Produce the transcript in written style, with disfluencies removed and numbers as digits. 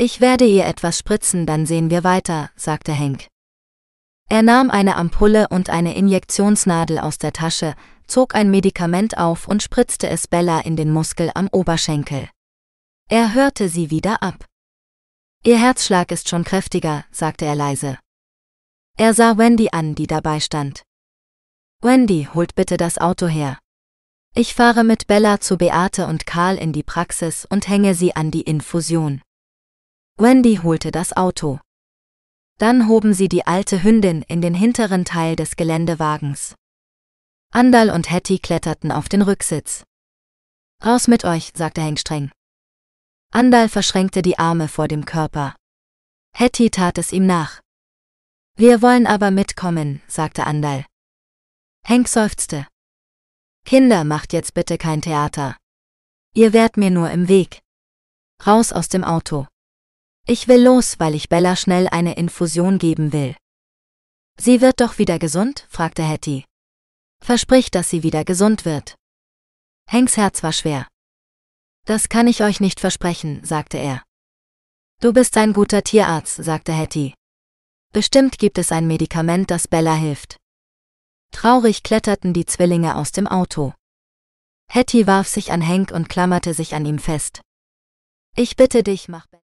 Ich werde ihr etwas spritzen, dann sehen wir weiter, sagte Hank. Er nahm eine Ampulle und eine Injektionsnadel aus der Tasche, zog ein Medikament auf und spritzte es Bella in den Muskel am Oberschenkel. Er hörte sie wieder ab. Ihr Herzschlag ist schon kräftiger, sagte er leise. Er sah Wendy an, die dabei stand. Wendy, holt bitte das Auto her. Ich fahre mit Bella zu Beate und Karl in die Praxis und hänge sie an die Infusion. Wendy holte das Auto. Dann hoben sie die alte Hündin in den hinteren Teil des Geländewagens. Andal und Hetty kletterten auf den Rücksitz. Raus mit euch, sagte Hank streng. Andal verschränkte die Arme vor dem Körper. Hetty tat es ihm nach. Wir wollen aber mitkommen, sagte Andal. Hank seufzte. Kinder, macht jetzt bitte kein Theater. Ihr wärt mir nur im Weg. Raus aus dem Auto. Ich will los, weil ich Bella schnell eine Infusion geben will. Sie wird doch wieder gesund? Fragte Hetty. Versprich, dass sie wieder gesund wird. Hanks Herz war schwer. Das kann ich euch nicht versprechen, sagte er. Du bist ein guter Tierarzt, sagte Hetty. Bestimmt gibt es ein Medikament, das Bella hilft. Traurig kletterten die Zwillinge aus dem Auto. Hetty warf sich an Hank und klammerte sich an ihm fest. Ich bitte dich, mach